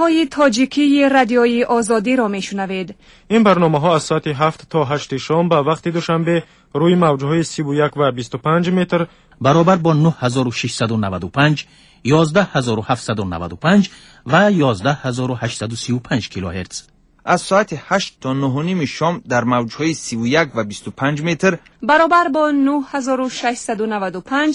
برنامه‌های تاجیکی رادیویی آزادی را میشنوید. این برنامه‌ها از ساعت 7 تا 8 شام به وقت دوشنبه روی موج‌های 31 و 25 متر برابر با 9695 11795 و 11835 کیلوهرتز. از ساعت 8 تا 9:30 شام در موج‌های 31 و 25 متر برابر با 9695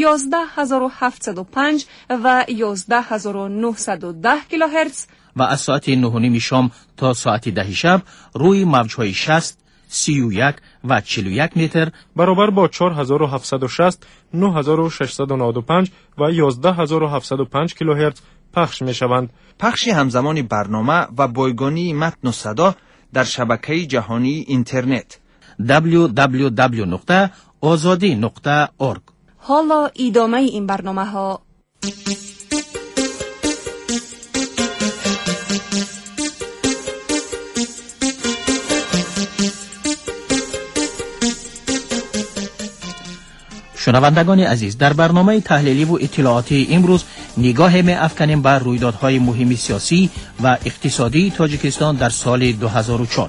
11705 و 11910 کیلوهرتز و از ساعت 9:30 شام تا ساعت 10 شب روی موج‌های 60 31 و 41 متر برابر با 4760 9695 و 11705 کیلوهرتز پخش می شوند. پخش همزمان برنامه و بایگانی متن و صدا در شبکه جهانی اینترنت www.azadi.org. حالا ادامه این برنامه ها. شنوندگان عزیز، در برنامه تحلیلی و اطلاعاتی امروز نگاه می افکنیم بر رویدادهای مهم سیاسی و اقتصادی تاجیکستان در سال 2004.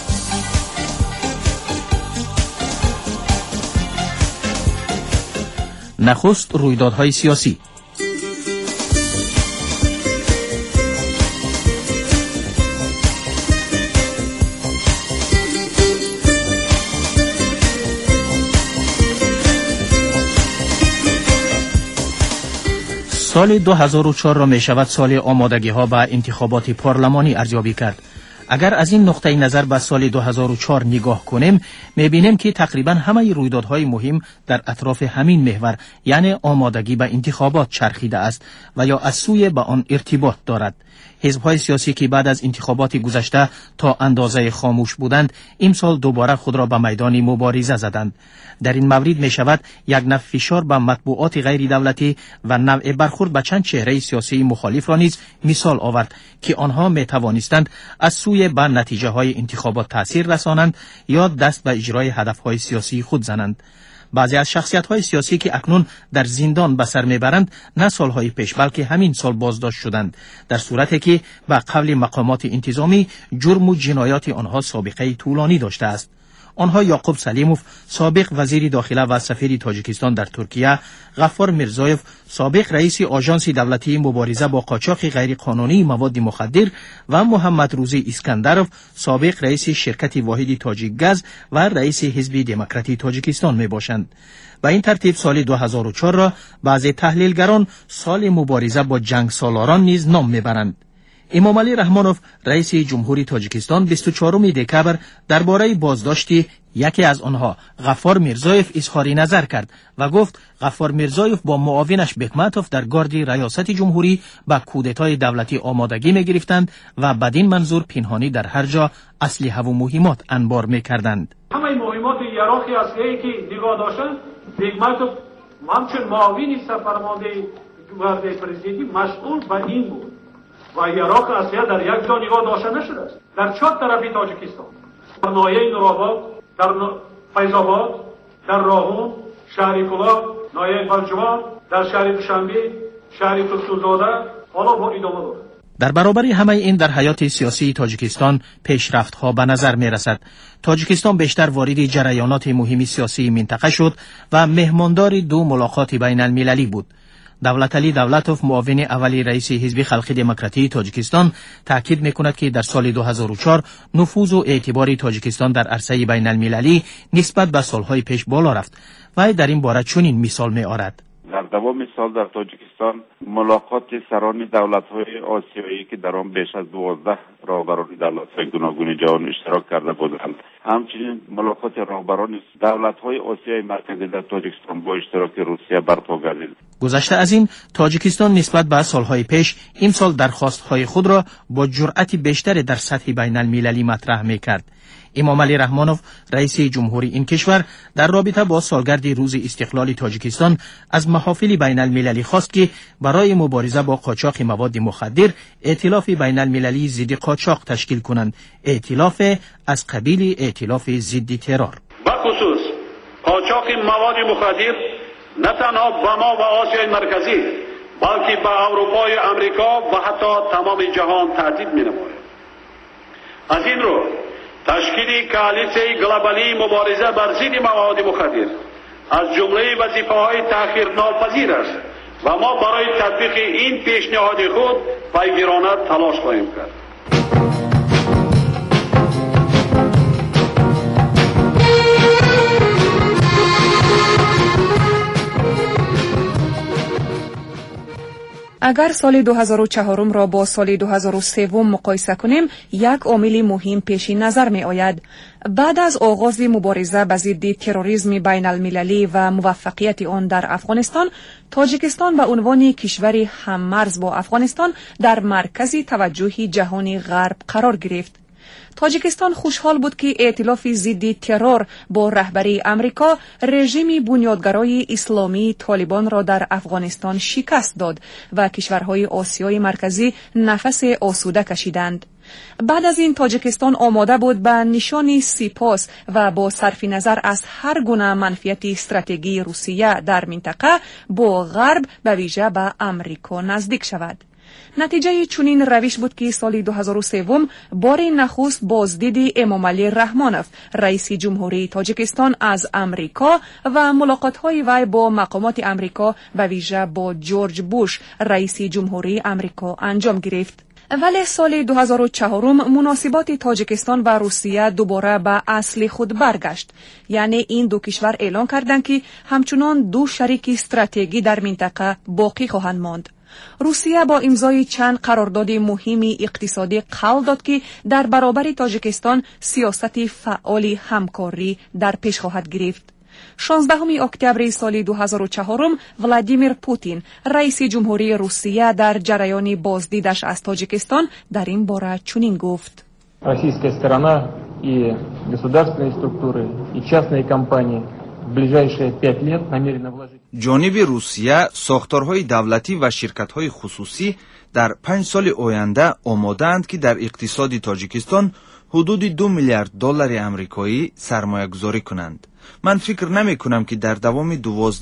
نخست رویدادهای سیاسی. سال 2004 را می شود سال آمادگی ها به انتخابات پارلمانی ارزیابی کرد. اگر از این نقطه نظر به سال 2004 نگاه کنیم، می بینیم که تقریبا همه رویدادهای مهم در اطراف همین محور، یعنی آمادگی به انتخابات چرخیده است و یا از سوی به آن ارتباط دارد. حزب‌های سیاسی که بعد از انتخابات گذشته تا اندازه خاموش بودند، امسال دوباره خود را به میدان مبارزه زدند. در این مورد می شود یک نوع فشار به مطبوعات غیر دولتی و نوع برخورد به چند چهره سیاسی مخالف را نیز مثال آورد که آنها می توانستند از سوی به نتیجه های انتخابات تأثیر رسانند یا دست به اجرای هدفهای سیاسی خود زنند. بعضی از شخصیت‌های سیاسی که اکنون در زندان به سر میبرند نه سالهای پیش بلکه همین سال بازداشت شدند، در صورتی که به قول مقامات انتظامی جرم و جنایات آنها سابقه طولانی داشته است. آنها یعقوب سلیموف، سابق وزیر داخله و سفیر تاجیکستان در ترکیه، غفار میرزایف، سابق رئیس آژانس دولتی مبارزه با قاچاق غیر قانونی مواد مخدر و محمد روزی اسکندرов، سابق رئیس شرکت واحد تاجیک گاز و رئیس حزب دموکراتی تاجیکستان می باشند. به این ترتیب سال 2004 را بعضی تحلیلگران سال مبارزه با جنگ سالاران نیز نام میبرند. امام علی رحمانوف، رئیس جمهوری تاجیکستان، 24 دکبر درباره بازداشت یکی از آنها، غفار میرزایف، اظهار نظر کرد و گفت غفار میرزایف با معاونش بکمتوف در گارد ریاست جمهوری به کودتای دولتی آمادگی می گرفتند و بدین منظور پنهانی در هر جا اسلحه و مهمات انبار می کردند. همه مهمات یراقی اسلحه‌ای که نگاه داشتند، بکمتوف همچون معاون سرفرمانده گارد پرزیدنتی مسئول به این بود و یراق اسلحه در یک جا نگاه داشته نشده است. در چهار طرفی تاجیکستان، در ناحیه نورآباد، در فیض‌آباد، در راهون، شهر کلاه، ناحیه بلجوان، در شهر دوشنبه، شهر ترکزاده، حالا با ادامه دارد. در برابر همه این در حیات سیاسی تاجیکستان پیشرفت‌ها به نظر می‌رسد. تاجیکستان بیشتر وارد جریانات مهم سیاسی منطقه شد و مهماندار دو ملاقات بین المللی بود. دولت علی دولتوف، معاون اولی رئیس حزب خلق دموکراتی تاجیکستان، تاکید می‌کند که در سال 2004 نفوذ و اعتبار تاجیکستان در عرصه بین المللی نسبت به سالهای پیش بالا رفت و در این باره چنین مثال می‌آورد. در دوام سال در تاجیکستان ملاقات سران دولت‌های آسیایی که در آن بیش از 12 رهبران دولت‌های گوناگون جهان اشتراک کرده بودند، همچنین ملاقات رهبران دولت‌های آسیای مرکزی در تاجیکستان با اشتراک روسیه برپا گردید. گذشته از این، تاجیکستان نسبت به سالهای پیش امسال درخواست‌های خود را با جرأت بیشتری در سطح بین المللی مطرح می‌کرد. امام علی رحمانوف، رئیس جمهوری این کشور، در رابطه با سالگرد روز استقلال تاجیکستان از محافل بین المللی خواست که برای مبارزه با قاچاق مواد مخدر ائتلاف بین المللی ضد قاچاق تشکیل کنند، ائتلاف از قبیل ائتلاف ضد ترور. بخصوص قاچاق مواد مخدر نه تنها به ما و آسیای مرکزی بلکه به اروپای امریکا و حتی تمام جهان تهدید می‌نماید. از این رو تشکیل کالیسیای گلوبالی مبارزه بر ضد مواد مخدر از جمله وظیفه‌های تأخیرناپذیر است و ما برای تطبیق این پیشنهاد خود پیگیرانه تلاش خواهیم کرد. اگر سال 2004 را با سال 2003 مقایسه کنیم، یک عامل مهم پیش نظر می آید. بعد از آغاز مبارزه به ضد تروریسم بین المللی و موفقیت آن در افغانستان، تاجیکستان به عنوان کشوری هممرز با افغانستان در مرکز توجه جهان غرب قرار گرفت. تاجیکستان خوشحال بود که ائتلاف ضد ترور با رهبری امریکا رژیم بنیادگرای اسلامی طالبان را در افغانستان شکست داد و کشورهای آسیای مرکزی نفس آسوده کشیدند. بعد از این تاجیکستان آماده بود به نشان سپاس و با صرف نظر از هر گونه منفیت استراتژی روسیه در منطقه با غرب به ویژه به امریکا نزدیک شود. نتیجه چنین روش بود که سال 2003 بار نخست بازدید امامعلی رحمانوف رئیس جمهوری تاجیکستان از امریکا و ملاقات‌های وی با مقامات امریکا به ویژه با جورج بوش رئیس جمهوری امریکا انجام گرفت. ولی سال 2004 مناسبات تاجیکستان و روسیه دوباره به اصل خود برگشت. یعنی این دو کشور اعلام کردند که همچنان دو شریک استراتژیکی در منطقه باقی خواهند ماند. روسیه با امضای چند قرارداد مهم اقتصادی قول داد که در برابر تاجیکستان سیاست فعال همکاری در پیش خواهد گرفت. 16 اکتبر سال 2004 ولادیمیر پوتین رئیس جمهوری روسیه در جریان بازدیدش از تاجیکستان در این باره چنین گفت: Российская сторона и государственные структуры и частные компании в ближайшие 5 лет намерены вложить. جانب روسیه ساختارهای دولتی و شرکت‌های خصوصی در 5 سال آینده آماده‌اند که در اقتصاد تاجیکستان حدود 2 میلیارد دلار آمریکایی سرمایه‌گذاری کنند. من فکر نمی‌کنم که در دوام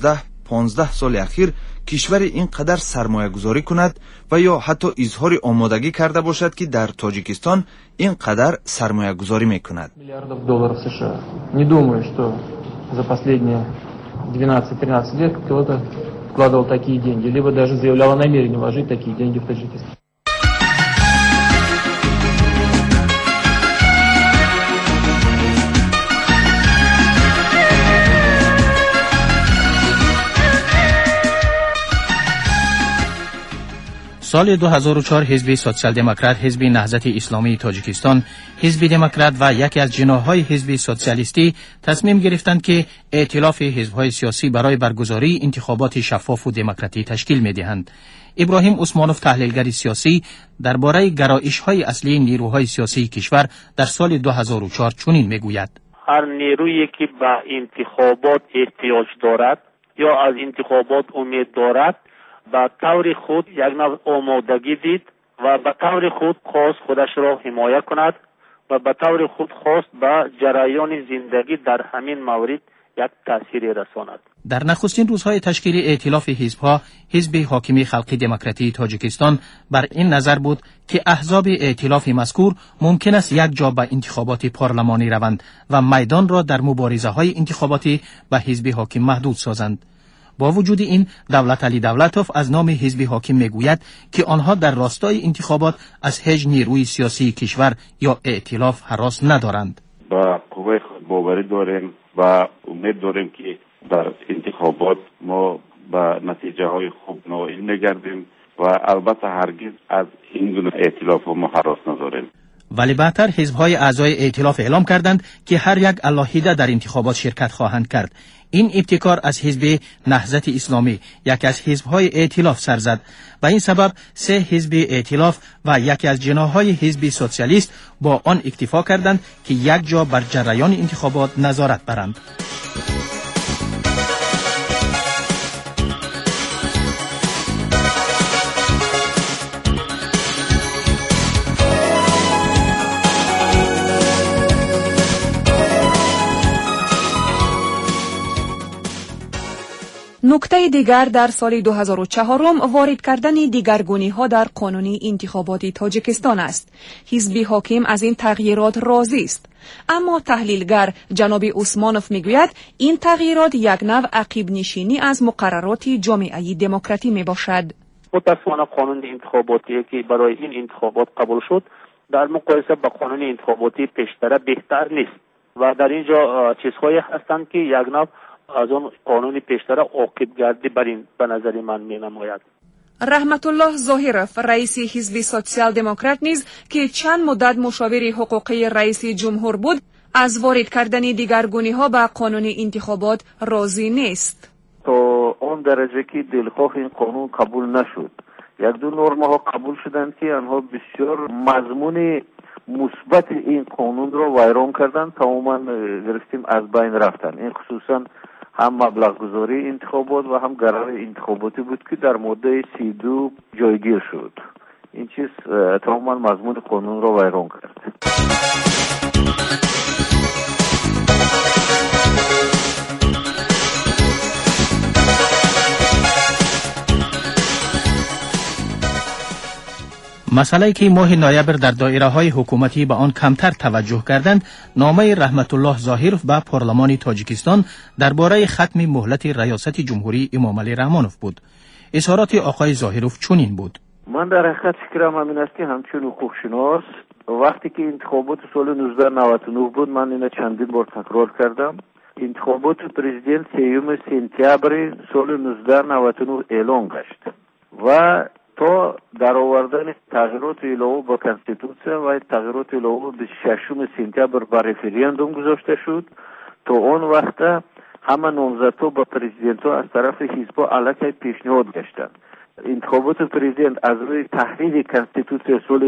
12-15 سال اخیر کشور اینقدر سرمایه‌گذاری کند و یا حتی اظهار آمادگی کرده باشد که در تاجیکستان اینقدر سرمایه‌گذاری می‌کند. Миллиардов долларов США. Не думаю, что за последние 12-13 лет кто-то вкладывал такие деньги, либо даже заявлял о намерении вложить такие деньги в Таджикистан. سال 2004 حزب سوسیال دموکرات، حزب نهضت اسلامی تاجیکستان، حزب دموکرات و یکی از جناح‌های حزب سوسیالیستی تصمیم گرفتند که ائتلاف حزب‌های سیاسی برای برگزاری انتخابات شفاف و دموکراتی تشکیل می‌دهند. ابراهیم عثمانوف، تحلیلگر سیاسی، درباره گرایش‌های اصلی نیروهای سیاسی کشور در سال 2004 چنین می‌گوید: هر نیرویی که به انتخابات احتیاج دارد یا از انتخابات امید دارد به طور خود یک نوع آمادگی دید و به طور خود خواست خودش را حمایت کند و به طور خود خواست به جریان زندگی در همین مورد یک تأثیری رساند. در نخستین روزهای تشکیل ائتلاف حزب‌ها، حزب حاکم خلقی دموکراتی تاجیکستان بر این نظر بود که احزاب ائتلاف مذکور ممکن است یک جا به انتخابات پارلمانی روند و میدان را در مبارزه‌های انتخاباتی به حزب حاکم محدود سازند. با وجود این، دولت علی دولتوف از نام حزب حاکم میگوید که آنها در راستای انتخابات از هیچ نیروی سیاسی کشور یا ائتلاف هراس ندارند. با قوه خود باوری داریم و امید داریم که در انتخابات ما به نتیجه های خوب نائل نگردیم و البته هرگز از این گونه ائتلاف ما هراس نداریم. ولی بعدتر حزب‌های اعضای ائتلاف اعلام کردند که هر یک علاهیده در انتخابات شرکت خواهند کرد. این ابتکار از حزب نهضت اسلامی، یکی از حزب‌های ائتلاف، سر زد و این سبب 3 حزب ائتلاف و یکی از جناح‌های حزب سوسیالیست با آن اکتفا کردند که یک جا بر جریان انتخابات نظارت برند. نکته دیگر در سال 2004 وارد کردن دیگرگونی‌ها در قانون انتخاباتی تاجیکستان است. حزب حاکم از این تغییرات راضی است. اما تحلیلگر جناب عثمانوف میگوید این تغییرات یک نوع عقب نشینی از مقررات جامعه دموکراتی میباشد. متأسفانه قانون انتخاباتی که برای این انتخابات قبول شد در مقایسه با قانون انتخاباتی پیشتر بهتر نیست و در اینجا چیزهایی هستند که یک نوع از اون قانون پیشتر عاقب‌گردی بر این به نظر من می‌نماید. رحمت الله ظاهرов رئیس حزب سوسیال دموکرات نیز که چند مدت مشاور حقوقی رئیس جمهور بود از وارد کردن دیگرگونی‌ها به قانون انتخابات راضی نیست. تا اون درجه که دلخواه این قانون قبول نشد، یک دو نرم‌ها قبول شدند که آنها بسیار مضمون مثبت این قانون رو ویران کردن، تماما گرفتیم از بین رفتن. این خصوصا هم مبلغ گذاری انتخابات و هم قرار انتخاباتی بود که در ماده 32 جایگیر شد. این چیز تماما مضمون قانون رو ویران کرد. مسئله که ماه نوامبر در دایره‌های حکومتی به آن کمتر توجه کردند، نامه رحمت الله ظاهرov به پارلمان تاجیکستان درباره ختم مهلت ریاست جمهوری امام علی رحمانوف بود. اظهارات آقای ظاهرov چنین بود: من در حقیقت فکرم همین است که همچون حقوق شناس وقتی که انتخابات سال 1999 بود، من اینو چندین بار تکرار کردم، انتخابات پرزیدنت 3 سپتامبر سال 1999 اعلان گشت و تا در آوردن تغییرات علاوه با کنستیتوسیه و تغییرات علاوه به 6 سپتامبر با رفراندوم گذاشته شد. تا اون وقت همه نامزدها با پرزیدنت‌ها از طرف حزب‌ها علیه پیشنهاد گشتند. انتخابات پرزیدنت از روی تحریف کنستیتوسیه سال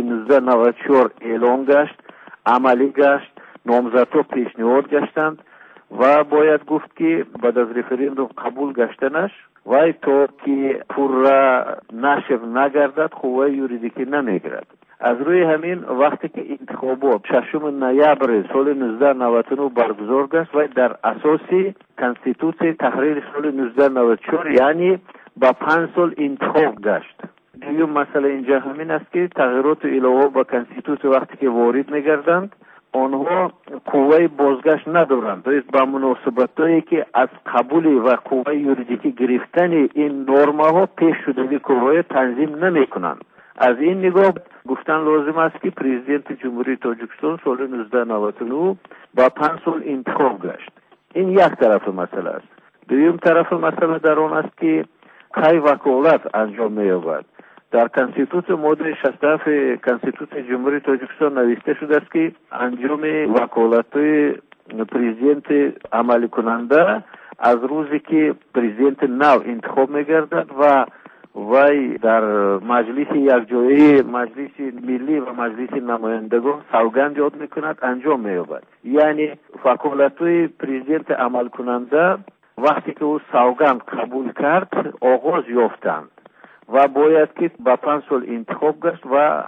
1994 اعلان گشت، عملی گشت، نامزدها پیشنهاد گشتند و باید گفت که بعد از رفراندوم قبول گشتنش و تا که پورا نشر نگردد قوه یوریدیکی نمیگیرد. از روی همین وقتی که انتخابات 6 نوامبر سال 1999 برگزار گشت و در اساس کنستیتوسی تحریر سال 1994 یعنی با 5 سال انتخاب گشت. دیگه مسئله اینجا همین است که تغییرات علاوه با کنستیتوسی وقتی که وارد میگردند آنها قوه بازگشت ندارند. با مناسبتایی که از قبول و قوه یوریدیکی گرفتن این نرم‌ها پیش شدگی قوه تنظیم نمی‌کنند. از این نگاه گفتن لازم است که پرزیدنت جمهوری تاجیکستان سال 1999 با 5 سال انتخاب گشت. این یک طرف مسئله است. دوم طرف مسئله در آن است که کی وکالت انجام می‌یابد. در کنستیتوسی ماده 67 کنستیتوسی جمهوری تاجیکستان نوشته شده است که انجام وکالت‌های پرزیدنت عملی کننده از روزی که پرزیدنت نو انتخاب می‌گردد و وی در مجلس یکجایی مجلس ملی و مجلس نمایندگان سوگند یاد می‌کند انجام می‌یابد. یعنی وکالت‌های پرزیدنت عمل کننده وقتی که او سوگند قبول کرد آغاز یافتند و باید که با 5 سال انتخاب گشت و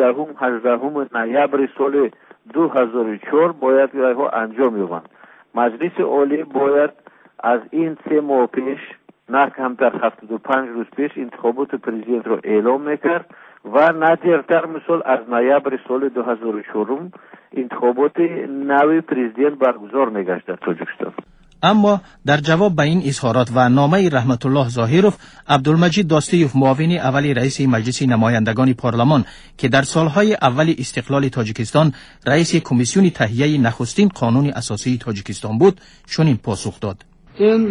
17-18 نوامبر سال 2004 باید ها انجام یابند. مجلس عالی باید از این 3 ماه پیش نه کمتر 75 روز پیش انتخابات پرزیدنت را اعلام میکرد و نه دیرتر مثال از نوامبر سال 2004 انتخابات نوی پرزیدنت برگزار میگشت در تاجیکستان. اما در جواب به این اظهارات و نامه رحمت الله ظاهرov، عبدالمجید داستیوف معاون اول رئیس مجلس نمایندگان پارلمان که در سالهای اول استقلال تاجیکستان رئیس کمیسیون تهیه نخستین قانون اساسی تاجیکستان بود، چنین پاسخ داد: این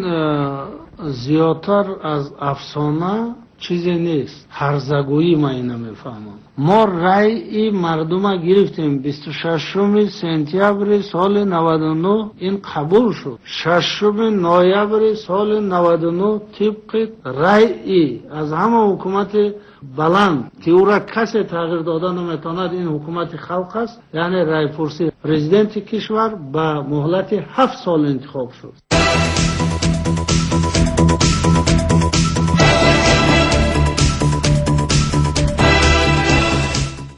زیادتر از افسانه چیزی نیست، هرزگویی ما اینو میفهمم. ما رأی مردم گرفتیم 26 سپتامبر سال 99 این قبول شد. 6 نوامبر سال 99 طبق رأی از همه حکومت بلند که او را کسی تغییر دادن نمیتواند، این حکومت خلق است، یعنی رأی پرسی پرزیدنت کشور با مهلت 7 سال انتخاب شد. سال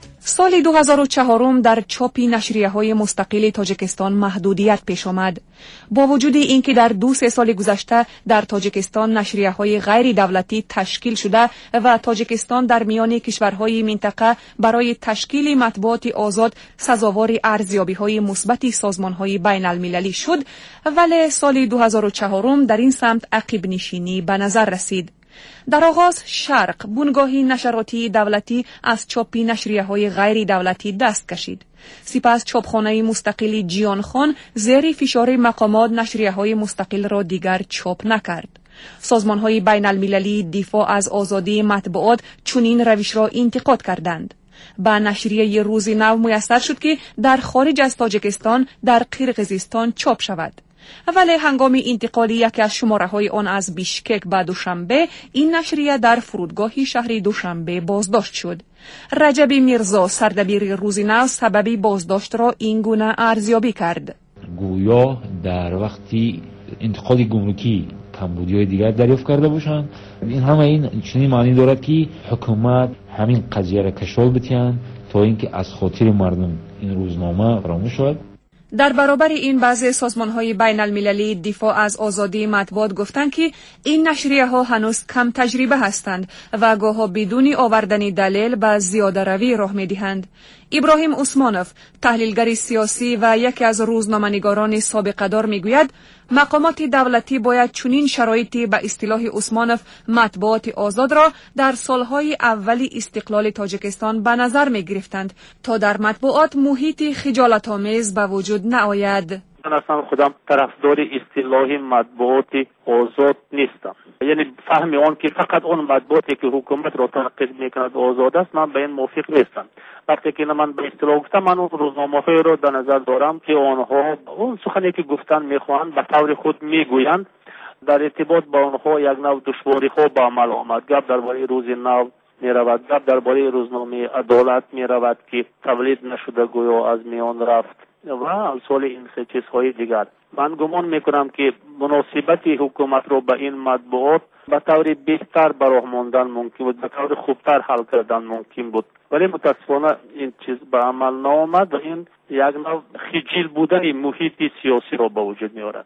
سال 2004 در چاپ نشریه‌های مستقل تاجیکستان محدودیت پیش آمد. با وجود اینکه در 2-3 سال گذشته در تاجیکستان نشریه‌های غیر دولتی تشکیل شده و تاجیکستان در میان کشورهای منطقه برای تشکیل مطبوعات آزاد سزاوار ارزیابی‌های مثبت سازمان‌های بین‌المللی شد، ولی سال 2004 در این سمت عقب نشینی به نظر رسید. در آغاز شرق بنگاهی نشراتی دولتی از چاپ نشریه‌های غیر دولتی دست کشید. سپس چاپخانه مستقل جیان خان زیر فشار مقامات نشریه‌های مستقل را دیگر چاپ نکرد. سازمان‌های بین‌المللی دفاع از آزادی مطبوعات چنین روش را انتقاد کردند. با نشریه روز نو میسر شد که در خارج از تاجیکستان در قرقیزستان چاپ شود. ولی هنگام انتقال یکی از شماره‌های آن از بیشکک به دوشنبه، این نشریه در فرودگاه شهر دوشنبه بازداشت شد. رجب میرزا سردبیر روز نو سبب بازداشت را این گونه ارزیابی کرد. گویا در وقتی انتقال گمرکی کمبودی‌های دیگر دریافت کرده باشند، این همه این چنین معنی دارد که حکومت همین قضیه را کشال بتیان تا اینکه از خاطر مردم این روزنامه فراموش شود. در برابر این بعضی سازمان‌های بین‌المللی دفاع از آزادی مطبوعات گفتند که این نشریه‌ها هنوز کم تجربه هستند و گاهی بدون آوردن دلیل به زیاده روی راه می‌دهند. ابراهیم عثمانوف، تحلیلگر سیاسی و یکی از روزنامه‌نگاران سابقه‌دار می‌گوید مقامات دولتی باید چنین شرایطی به اصطلاح عثمانوف مطبوعات آزاد را در سالهای اولی استقلال تاجیکستان به نظر می‌گرفتند تا در مطبوعات محیط خجالت‌آمیز به وجود نآید. من اصلا خودم طرفدار اصطلاح مطبوعات آزاد نیستم. یعنی فهم آن که فقط اون مطبوعاتی که حکومت را تنقیح میکند آزاد است، من به این موافق نیستم. وقتی که من به اصطلاح گفتم، من اون روزنامه‌های را در نظر دارم که آنها اون سخنی که گفتن میخواهند به طور خود میگویند. در ارتباط با آنها یک نوع دشواری‌ها به عمل آمد. گپ درباره روز نو میرود، گپ درباره روزنامه عدالت میرود که تولید نشده گویا از میان رفت و امثال این چیزهای دیگر. من گمان میکنم که مناسبت حکومت رو به این مطبوعات به طور بهتر براه ماندن ممکن بود، به طور خوبتر حل کردن ممکن بود، ولی متاسفانه این چیز به عمل نآمد و این یک نوع خجل بودن محیط سیاسی رو به وجود میارد.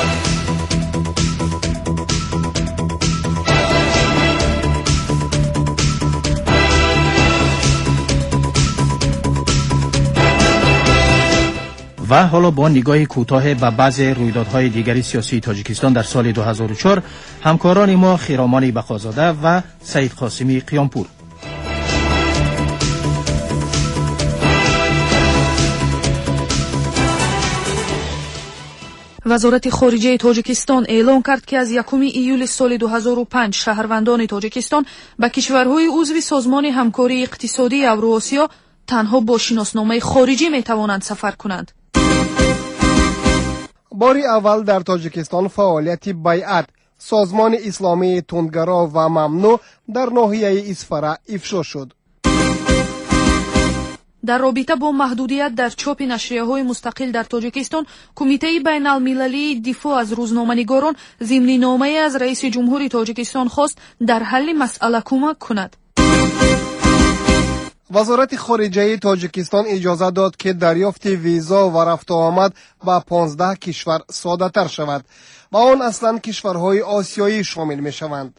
و حالا با نگاه کوتاه به بعض رویدادهای دیگری سیاسی تاجیکستان در سال 2004، همکاران ما خیرامان بقازاده و سعید قاسمی قیامپور. وزارت خارجه تاجیکستان اعلام کرد که از 1 ایول سال 2005 شهروندان تاجیکستان به کشورهای عضو سازمان همکاری اقتصادی اوراسیا تنها با شناسنامه خارجی می توانند سفر کنند. بار اول در تاجیکستان فعالیت بیعت سازمان اسلامی تندگرا و ممنوع در ناحیه اسفره افشا شد. در رابطه با محدودیت در چاپ نشریه‌های مستقل در تاجیکستان، کمیته بین‌المللی دفاع از روزنامه‌نگاران ضمن‌نامه از رئیس جمهور تاجیکستان خواست در حل مسئله کمک کند. وزارت خارجه تاجیکستان اجازه داد که دریافت ویزا و رفت و آمد به 15 کشور ساده تر شود و آن اصلا کشورهای آسیایی شامل می شوند.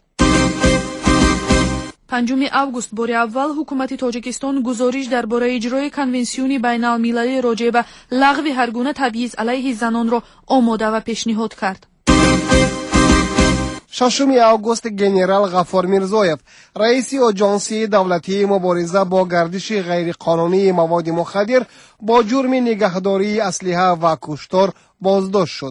5 اوگوست بار اول حکومت تاجیکستان گزارش درباره اجرای کنونسیون بین‌المللی راجع به لغو هر گونه تبعیض علیه زنان را آماده و پیشنهاد کرد. 6 اوگوست گنرال غفار میرزایف، رئیس آژانسی دولتی مبارزه با گردش غیرقانونی مواد مخدر با جرم نگهداری اسلحه و کشتار بازداشت شد.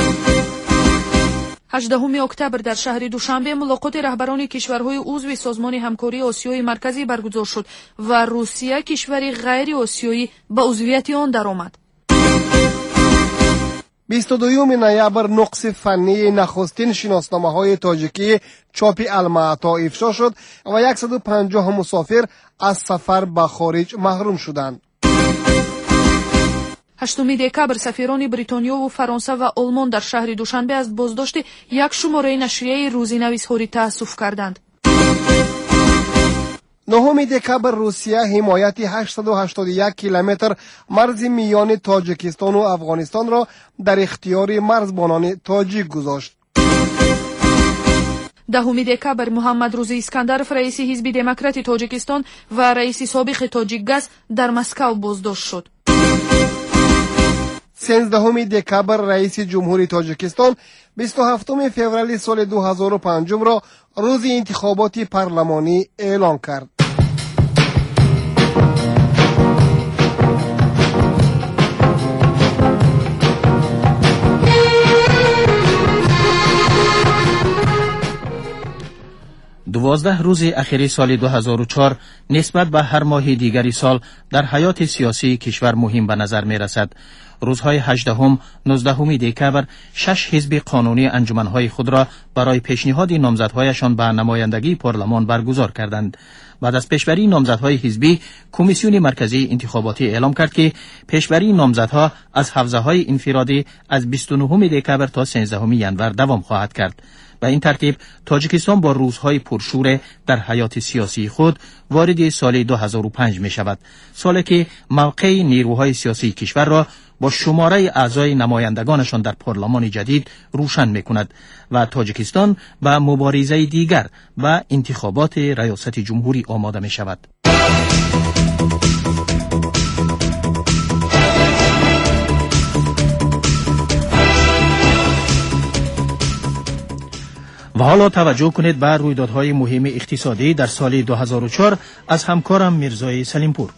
18 اکتبر در شهر دوشنبه ملاقات رهبران کشورهای عضو سازمان همکاری آسیای مرکزی برگزار شد و روسیه کشوری غیر آسیایی به عضویت آن درآمد. 22 نوامبر نقص فنی نخستین شناسنامه‌های تاجیکی چاپ المعطا افشا شد و 150 مسافر از سفر به خارج محروم شدند. 8 دکبر سفیران بریتانیا و فرانسه و آلمان در شهر دوشنبه از بازداشت یک شماره نشریه روزنویس اظهار تأسف کردند. 9 دکبر روسیه حمایت 881 کیلومتر مرز میان تاجیکستان و افغانستان را در اختیار مرزبانان تاجیک گذاشت. 10 دکبر محمد روزی اسکندرов رئیس حزب دموکرات تاجیکستان و رئیس سابق تاجیکگاز در مسکو بازداشت شد. 13 دکبر رئیس جمهوری تاجیکستان 27 فوریه سال 2005 را روز انتخابات پارلمانی اعلام کرد. دوازده روز اخیر سال 2004 نسبت به هر ماه دیگری سال در حیات سیاسی کشور مهم به نظر می رسد. روزهای 18 19 دکبر 6 حزب قانونی انجمنهای خود را برای پیشنهاد نامزدهایشان به نمایندگی پارلمان برگزار کردند. بعد از پیشبری نامزدهای حزبی، کمیسیون مرکزی انتخاباتی اعلام کرد که پیشبری نامزدها از حوزه‌های انفرادی از 29 دکبر تا 13 ینور دوام خواهد کرد. به این ترتیب تاجیکستان با روزهای پرشور در حیات سیاسی خود وارد سال 2005 می شود. سالی که موقع نیروهای سیاسی کشور را با شماره اعضای نمایندگانشان در پارلمان جدید روشن می کند و تاجیکستان به مبارزه دیگر و انتخابات ریاست جمهوری آماده می شود. و حالا توجه کنید به رویدادهای مهم اقتصادی در سال 2004 از همکارم میرزای سلیمپور.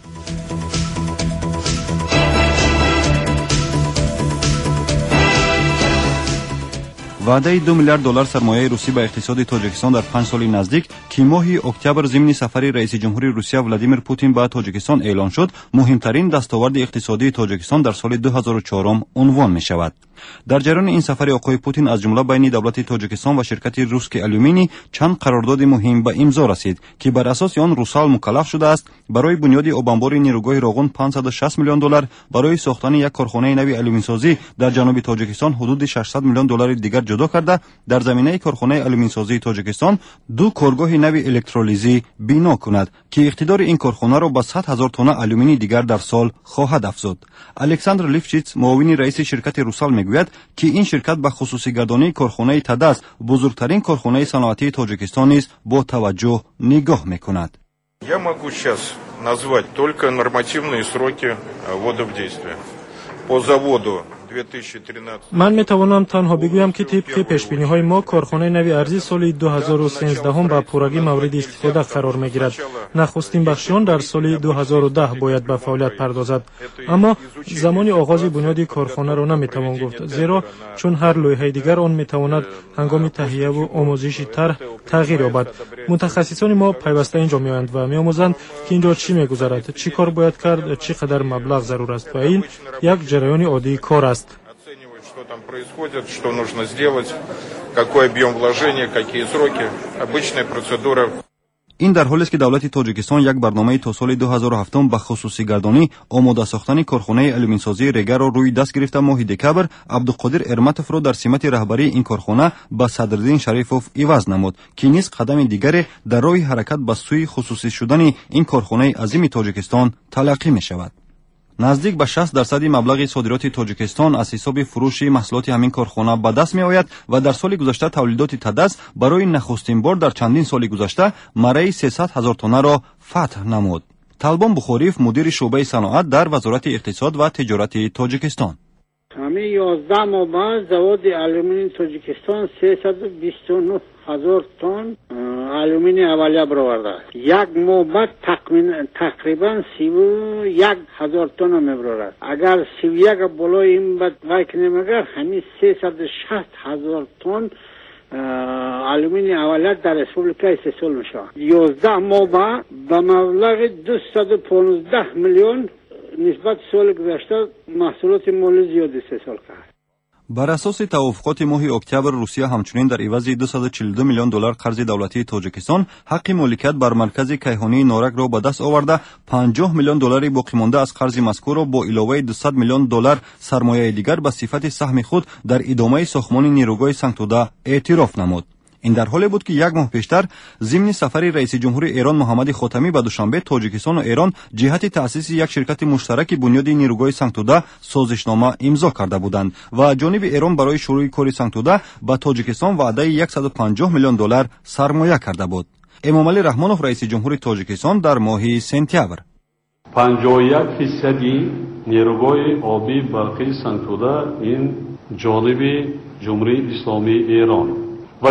وعده 2 میلیارد دلار سرمایه روسی به اقتصاد تاجیکستان در 5 سال نزدیک که ماه اکتبر ضمن سفر رئیس جمهوری روسیه ولادیمیر پوتین به تاجیکستان اعلان شد، مهمترین دستاورد اقتصادی تاجیکستان در سال 2004 عنوان می شود. در جریان این سفر آقای پوتین از جمله بین دولت تاجیکستان و شرکت روسک آلومینی چند قرارداد مهم به امضا رسید که بر اساس آن روسال مکلف شده است برای بنیاد آبانبار نیروگاه راغون 560 میلیون دلار، برای ساختن یک کارخانه نوی آلومینسازی در جنوب تاجیکستان حدود 600 میلیون دلار دیگر جدا کرده در زمینه کارخانه آلومینسازی تاجیکستان 2 کارگاه نوی الکترولیزی بنا کند که اقتدار این کارخانه را به 100,000 تن آلومینی دیگر در سال خواهد افزود. الکساندر لیفچیتس معاون رئیس شرکت روسال میگوید که این شرکت به خصوصی گردانی کارخانه تدس بزرگترین کارخانه صنعتی تاجیکستان نیز با توجه نگاه میکند. Я могу сейчас назвать только нормативные сроки ввода в действие. По заводу من می توانم تنها بگویم که طبق پیشبینی های ما کارخانه نوی ارزی سال 2013 هم به پورگی مورد استفاده قرار می گیرد. نخستین بخشیان در سال 2010 باید به فعالیت پردازد، اما زمان آغاز بنیاد کارخانه را نمی توان گفت، زیرا چون هر لایحه دیگر آن می تواند هنگام تهیه و آموزش طرح تغییر یابد. متخصصان ما پیوسته اینجا می آیند و می آموزند که اینجا چی می گذرد، چی کار باید کرد، چقدر مبلغ ضرور است و این یک جریان عادی کار است. Что там происходит, что нужно сделать, какой объем вложения, какие сроки. Обычная процедура. این در حالی است که دولت تاجیکستان یک برنامه تا سال 2007 به خصوصی گردانی آماده ساختن کارخانه آلومینسازی رگر را روی دست گرفته. ماه دکبر عبدالقادر ارمتوف را در سمت رهبری این کارخانه به صدرالدین شریفوف عوض نمود که نیز قدم دیگری در راه حرکت به سوی خصوصی شدن این کارخانه عظیم تاجیکستان تلقی می شود. نزدیک به 60% مبلغ صادرات تاجیکستان از حساب فروش محصولات همین کارخانه به دست می آید و در سال گذشته تولیدات تدس برای نخستین بار در چندین سال گذشته مرای 300,000 تن را فتح نمود. طالبان بخاریف مدیر شعبه صنعت در وزارت اقتصاد و تجارت تاجیکستان: همین 11 ماه بعد زواد آلومینی تاجیکستان 329,000 تن آلومینی اولیه برآورده است. یک ماه بعد تقریبا 31,000 تن میبرد. اگر 31 بالای این بعد وای کنیم، اگر همین 360,000 تن آلومینی اولیه در ریسپوبلیکا استحصال میشه. 11 ماه بعد به مبلغ 215 میلیون نسبت سال گذشته محصولات مالی زیاد استحصال کرد. بر اساس توافقات ماه اکتبر روسیه همچنین در عوض 242 میلیون دلار قرض دولتی تاجیکستان حق مالکیت بر مرکز کیهانی نارک را به دست آورده 50 میلیون دلار باقی مانده از قرض مذکور را با علاوه 200 میلیون دلار سرمایه دیگر به صفت سهم خود در ادامه ساختمان نیروگاه سنگتوده اعتراف نمود. این در حالی بود که یک ماه پیشتر ضمن سفر رئیس جمهور ایران محمد خاتمی به دوشنبه، تاجیکستان و ایران جهت تأسیس یک شرکت مشترک بنیاد نیروگاه سنگتوده سازشنامه امضا کرده بودند و جانب ایران برای شروع کار سنگتوده به تاجیکستان وعده $150 میلیون سرمایه کرده بود. امامعلی رحمانوف رئیس جمهور تاجیکستان در ماه سپتامبر 51% نیروگاه آبی برقی سنگتوده این جانب جمهوری اسلامی ایران و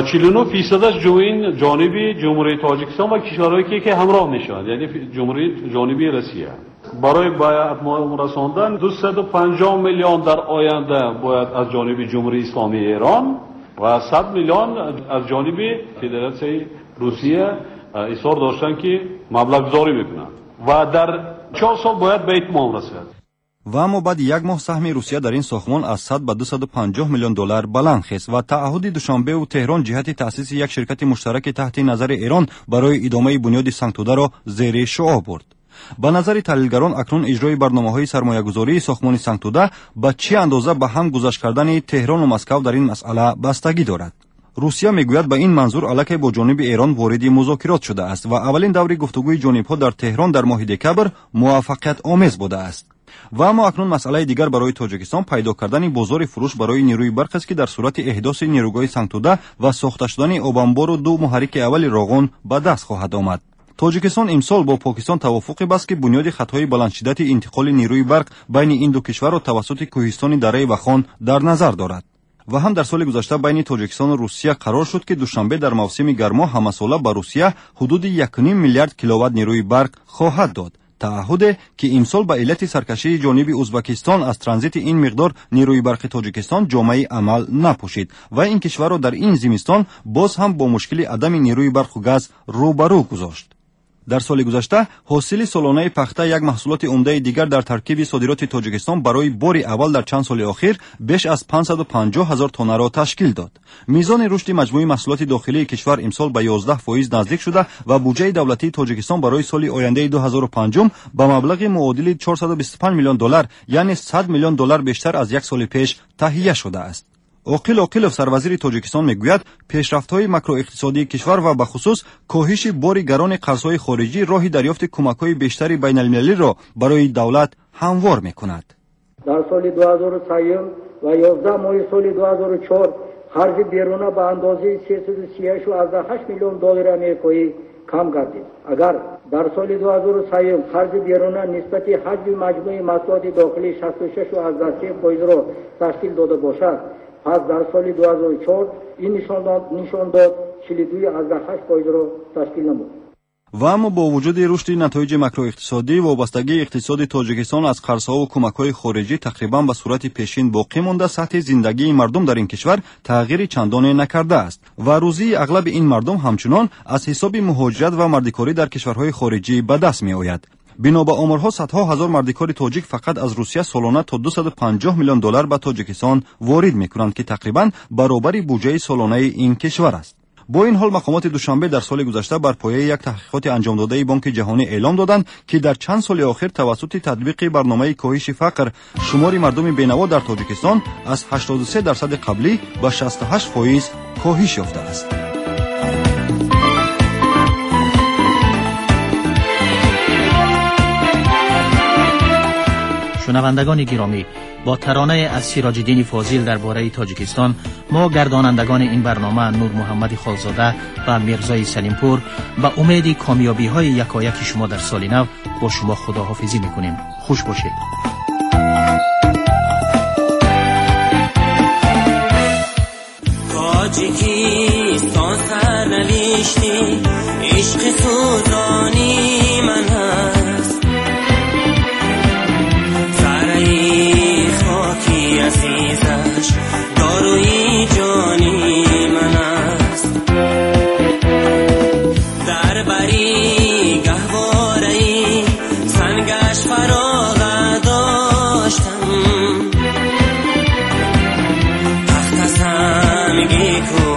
49% جانب جمهوری تاجیکستان و کشورهایی که همراه میشن، یعنی جمهوری جانبی روسیه. برای بیعت رساندن 250 میلیون در آینده باید از جانب جمهوری اسلامی ایران و 100 میلیون از جانب فدراسیون روسیه اصرار داشتن که مبلغ گذاری میکنن و در 4 سال باید به اتمام رسد. و اما بعد یک ماه سهم روسیه در این ساختمان از 100 به $250 میلیون بلند خست و تعهد دوشنبه و تهران جهت تأسیس یک شرکت مشترک تحت نظر ایران برای ادامه بنیاد سنگتوده را زیر شعاع برد. به نظر تحلیلگران اکنون اجرای برنامه‌های سرمایه‌گذاری ساختمان سنگتوده به چه اندازه به هم گذاشت کردن تهران و مسکو در این مسئله بستگی دارد. روسیه میگوید به این منظور علیه با جانب ایران وارد مذاکرات شده است و اولین دور گفتگوی جانب‌ها در تهران در ماه دکمبر موفقیت آمیز بوده است. و اما اکنون مسئله دیگر برای تاجیکستان پیدا کردن بازار فروش برای نیروی برق است که در صورت احداث نیروگاه سنگتوده و ساخته شدن آبانبار و 2 محرک اول راغون به دست خواهد آمد. تاجیکستان امسال با پاکستان توافقی بست که بنیاد خطهای بلند شدت انتقال نیروی برق بین این دو کشور را توسط کوهستان دره وخان در نظر دارد. و هم در سال گذشته بین تاجیکستان و روسیه قرار شد که دوشنبه در موسم گرما همساله به روسیه حدود 1.5 میلیارد کیلووات نیروی برق خواهد داد. تعهد که امسال به علت سرکشی جانب ازبکستان از ترانزیت این مقدار نیروی برق تاجیکستان جامعه عمل نپوشید و این کشور را در این زمستان باز هم با مشکل عدم نیروی برق و گاز روبرو گذاشت. در سال گذشته حاصل سالانه پخته یک محصولات عمده دیگر در ترکیب صادرات تاجیکستان برای بار اول در چند سال اخیر بیش از 550,000 تن را تشکیل داد. میزان رشد مجموعی محصولات داخلی کشور امسال به 11% نزدیک شده و بودجه دولتی تاجیکستان برای سال آینده 2005 به مبلغ معادل $425 میلیون یعنی $100 میلیون بیشتر از یک سال پیش تهیه شده است. اوقیلوف سروزیر تاجیکستان میگوید پیشرفت‌های ماکرواقتصادی کشور و به خصوص کاهش بار گران قرض‌های خارجی راه دریافت کمک‌های بیشتری بین‌المللی را برای دولت هموار می‌کند. در سال 2003 و 11 ماه سال 2004 خرج بیرون به اندازه $338 میلیون آمریکایی کم گردید. اگر در سال 2003 خرج بیرون نسبت حجم مجموعی محصولات داخلی 66.3% را تشکیل داده باشد، پس در سال 2004 این نشان داد 42.8% را تشکیل نمود. و اما با وجود رشد نتایج ماکرواقتصادی وابستگی اقتصاد تاجیکستان از قرضها و کمک‌های خارجی تقریبا به صورت پیشین باقی مانده، سطح زندگی مردم در این کشور تغییر چندانی نکرده است و روزی اغلب این مردم همچنان از حساب مهاجرت و مردکاری در کشورهای خارجی به دست می‌آید. بنا به آمارها صدها هزار مردکار تاجیک فقط از روسیه سالانه تا $250 میلیون به تاجیکستان وارد می‌کنند که تقریبا برابر بودجه سالانه این کشور است. با این حال مقامات دوشنبه در سال گذشته بر پایه یک تحقیقات انجام داده بانک جهانی اعلام دادند که در چند سال اخیر توسط تطبیق برنامه کاهش فقر شمار مردم بینوا در تاجیکستان از 83% قبلی به 68% کاهش یافته است. شنوندگان گرامی، با ترانه از سیراج‌الدین فاضل درباره تاجیکستان ما گردانندگان این برنامه نور محمد خالزاده و میرزای سلیمپور با امید کامیابی‌های یکایک شما در سال نو با شما خداحافظی می‌کنیم. خوش باشید. تاجیکستان سرنوشتی عشق سوزانی من هست، سرای خاکی عزیزش داروی جانی من است. در بری گهواره‌ای سنگش فراغ داشتم، تخت سنگی کو